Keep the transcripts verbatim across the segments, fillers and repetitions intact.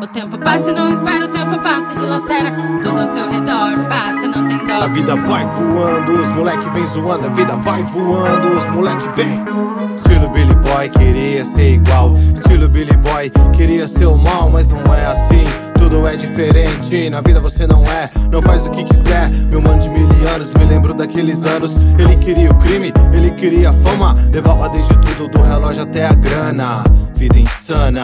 O tempo passa e não espera, o tempo passa e dilacera tudo ao seu redor, passa, não tem dó. A vida vai voando, os moleque vem zoando. A vida vai voando, os moleque vem. Estilo Billy Boy, queria ser igual. Estilo Billy Boy, queria ser o mal, mas não é assim. Tudo é diferente, na vida você não é, não faz o que quiser. Meu mano de mil anos, me lembro daqueles anos. Ele queria o crime, ele queria a fama. Levava desde tudo, do relógio até a grana. Vida insana.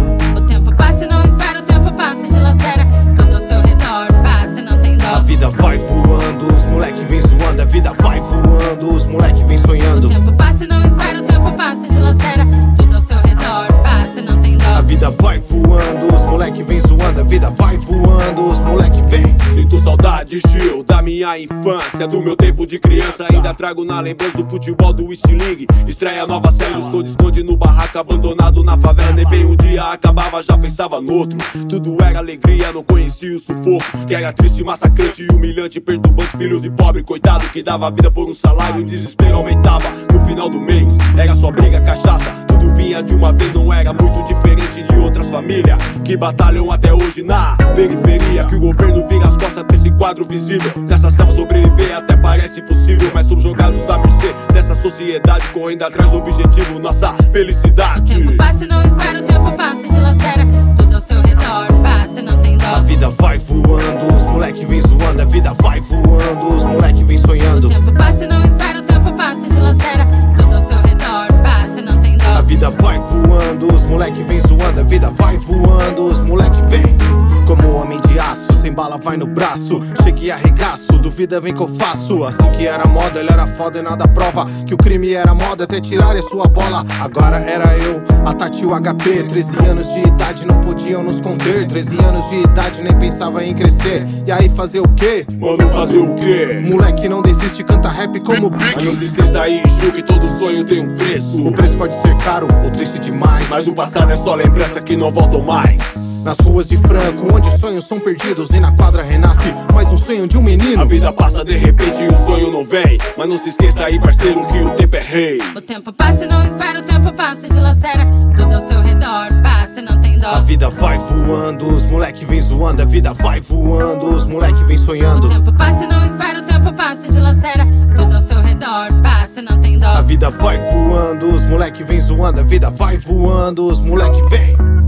O tempo passa e não espera, o tempo passa e dilacera tudo ao seu redor, passa, não tem dó. A vida vai voando, os moleque vem zoando. A vida vai voando, os moleque vem sonhando. O tempo passa e não espera, o tempo passa e dilacera tudo ao seu redor, passa, não tem dó. A vida vai voando, os moleque vem zoando. A vida vai voando, os moleque vem. Sinto saudade, Gil, da minha infância, do meu tempo de criança. Ainda trago na lembrança do futebol do estilingue. Estreia nova série, esconde-esconde no barraco, abandonado na favela. Nem bem um dia acabava, já pensava no outro. Tudo era alegria, não conhecia o sufoco, que era triste, massacrante e humilhante, perturbante. Filhos de pobre, coitado, que dava vida por um salário. O desespero aumentava no final do mês. Era só briga, cachaça, tudo vinha de uma vez. Não era muito diferente de outras famílias que batalham até hoje na periferia. Que o governo vira as costas pra esse quadro visível. Nessa selva sobreviver até parece possível, mas somos jogados à mercê dessa sociedade, correndo atrás do objetivo, nossa felicidade. O tempo passa e não espera, o tempo passa e dilacera tudo ao seu redor, passa, não tem dó. A vida vai voando, os moleque vem zoando. A vida vai voando, os moleque vem sonhando. O tempo passa e não espera, o tempo passa e dilacera tudo ao seu redor, passa, não tem dó. A vida vai voando, os moleque vem zoando. A vida vai voando, os moleque vem. Como homem de aço, sem bala vai no braço. Chegue e arregaço, duvida vem que eu faço. Assim que era moda, ele era foda e nada prova que o crime era moda até tirarem sua bola. Agora era eu, a Tati o H P. Treze anos de idade não podiam nos conter. Treze anos de idade nem pensava em crescer. E aí fazer o quê? Mano, fazer o quê? Moleque não desiste, canta rap como Big. Mas não se esqueça aí, Ju, que todo sonho tem um preço. O preço pode ser caro ou triste demais, mas o passado é só lembrança que não voltam mais. Nas ruas de Franco, onde sonhos são perdidos e na quadra renasce mais um sonho de um menino. A vida passa de repente e o sonho não vem, mas não se esqueça aí, parceiro, que o tempo é rei. O tempo passa e não espera, o tempo passa e dilacera tudo ao seu redor, passa, não tem dó. A vida vai voando, os moleque vem zoando. A vida vai voando, os moleque vem sonhando. O tempo passa e não espera, o tempo passa e dilacera tudo ao seu redor, passa, não tem dó. A vida vai voando, os moleque vem zoando. A vida vai voando, os moleque vem.